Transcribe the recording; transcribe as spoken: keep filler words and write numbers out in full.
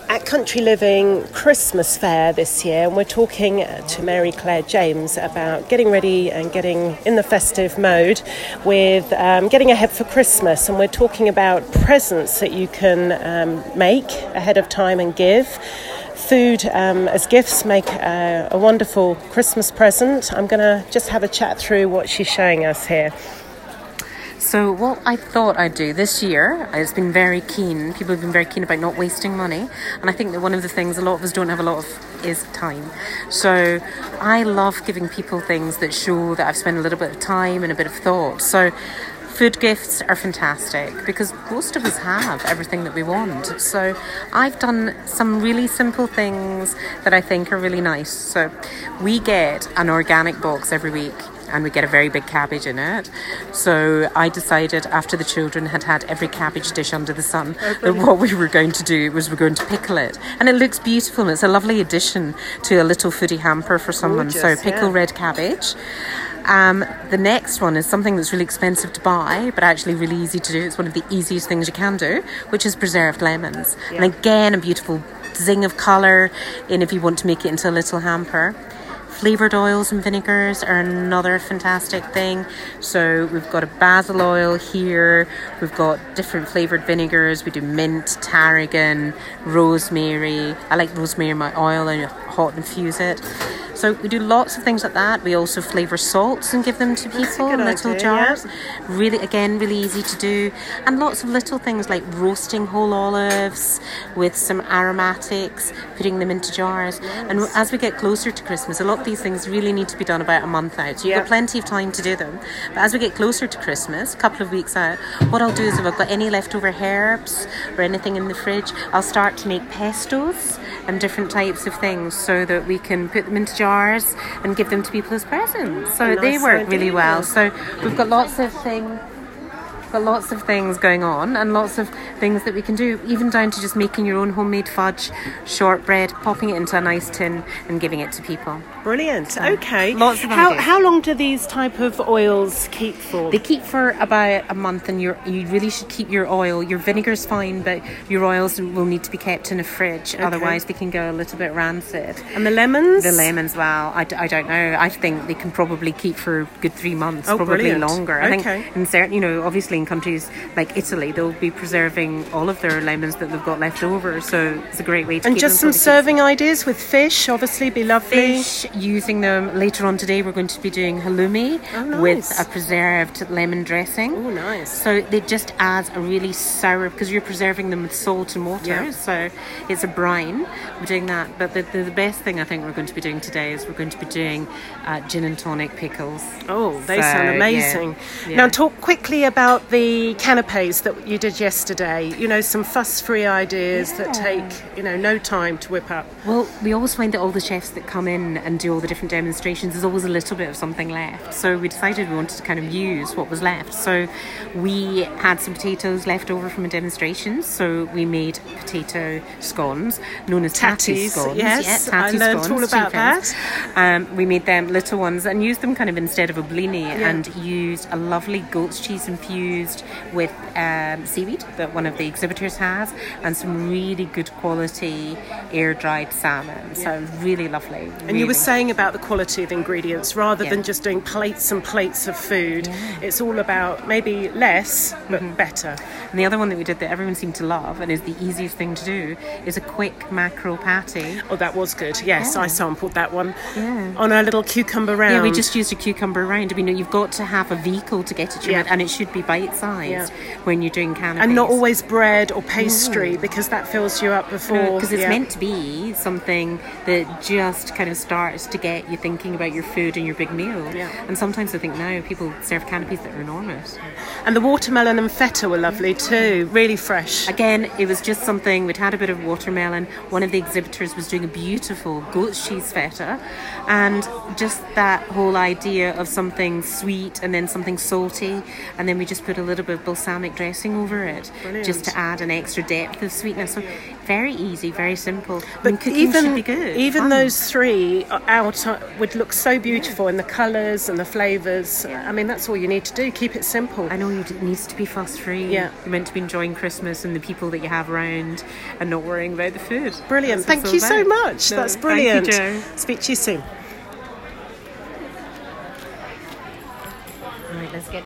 at Country Living Christmas Fair this year, and we're talking to Mary Claire James about getting ready and getting in the festive mode with um, getting ahead for Christmas. And we're talking about presents that you can um, make ahead of time and give. Food um, as gifts make uh, a wonderful Christmas present. I'm going to just have a chat through what she's showing us here. So what I thought I'd do this year, it's been very keen, people have been very keen about not wasting money, and I think that one of the things a lot of us don't have a lot of is time. So I love giving people things that show that I've spent a little bit of time and a bit of thought. So food gifts are fantastic because most of us have everything that we want. So I've done some really simple things that I think are really nice. So we get an organic box every week, and we get a very big cabbage in it. So I decided after the children had had every cabbage dish under the sun that what we were going to do was we're going to pickle it. And it looks beautiful, and it's a lovely addition to a little foodie hamper for someone. Gorgeous, so pickle yeah. red cabbage. Um, the next one is something that's really expensive to buy, but actually really easy to do. It's one of the easiest things you can do, which is preserved lemons. Yeah. And again, a beautiful zing of colour in if you want to make it into a little hamper. Flavoured oils and vinegars are another fantastic thing. So we've got a basil oil here. We've got different flavoured vinegars. We do mint, tarragon, rosemary. I like rosemary in my oil and hot infuse it. So we do lots of things like that. We also flavour salts and give them to people in little idea, jars. Yeah. Really, again, really easy to do. And lots of little things like roasting whole olives with some aromatics, putting them into jars. Nice. And as we get closer to Christmas, a lot of these things really need to be done about a month out. So you've yeah. got plenty of time to do them. But as we get closer to Christmas, a couple of weeks out, what I'll do is if I've got any leftover herbs or anything in the fridge, I'll start to make pestos and different types of things so that we can put them into jars and give them to people as presents. So nice they work idea. really well. So we've got lots of things got lots of things going on and lots of things that we can do, even down to just making your own homemade fudge, shortbread, popping it into a nice tin and giving it to people. Brilliant. So, okay. Lots of how, how long do these type of oils keep for? They keep for about a month, and you're, you really should keep your oil. Your vinegar's fine, but your oils will need to be kept in a fridge. Okay. Otherwise, they can go a little bit rancid. And the lemons? The lemons, well, I, I don't know. I think they can probably keep for a good three months, oh, probably brilliant. longer. I okay. think in certain, you know, obviously in countries like Italy, they'll be preserving all of their lemons that they've got left over, so it's a great way to and keep just them some serving ideas with fish, obviously, be lovely. Fish, using them later on today, we're going to be doing halloumi oh, nice. with a preserved lemon dressing. Oh, nice. So it just adds a really sour, because you're preserving them with salt and water, yeah. so it's a brine. We're doing that, but the, the, the best thing I think we're going to be doing today is we're going to be doing uh, gin and tonic pickles. Oh, they so, sound amazing. Yeah, yeah. Now talk quickly about the canapes that you did yesterday. You know, some fuss-free ideas yeah. that take, you know, no time to whip up. Well, we always find that all the chefs that come in and do all the different demonstrations, there's always a little bit of something left. So we decided we wanted to kind of use what was left. So we had some potatoes left over from a demonstration. So we made potato scones, known as tatties, scones. Yes, yeah, tatty I learned scones, all about that. Um, we made them little ones and used them kind of instead of a blini, yeah. and used a lovely goat's cheese infused with um, seaweed that one of the exhibitors has, and some really good quality air-dried salmon. So yeah. really lovely. And really. you were saying about the quality of ingredients rather yeah. than just doing plates and plates of food. Yeah. It's all about maybe less but mm-hmm. better. And the other one that we did that everyone seemed to love, and is the easiest thing to do, is a quick mackerel patty. Oh, that was good. Yes, yeah. I sampled that one yeah. on a little cucumber round. Yeah, we just used a cucumber round. I mean, you've got to have a vehicle to get it to yeah. it, and it should be bite-sized yeah. when you're doing canapes. And not always bread or pastry, no. because that fills you up before. Because no, it's yeah. meant to be something that just kind of starts to get you thinking about your food and your big meal. Yeah. And sometimes I think now people serve canapes that are enormous. And the watermelon and feta were lovely too, really fresh. Again, it was just something, we'd had a bit of watermelon. One of the exhibitors was doing a beautiful goat's cheese feta, and just that whole idea of something sweet and then something salty, and then we just put a little bit of balsamic dressing over it. Brilliant. Just to add an extra depth of sweetness. So very easy, very simple. I But mean, cooking even should be good. even fun. those three out uh, would look so beautiful in the colours and the flavours. I mean, that's all you need to do. Keep it simple. I know you- it needs to be fuss free. Yeah. You're meant to be enjoying Christmas and the people that you have around and not worrying about the food. Brilliant. That's what Thank it's you all so about. much. No, That's thank you, brilliant. Jo. Speak to you soon. All right, let's get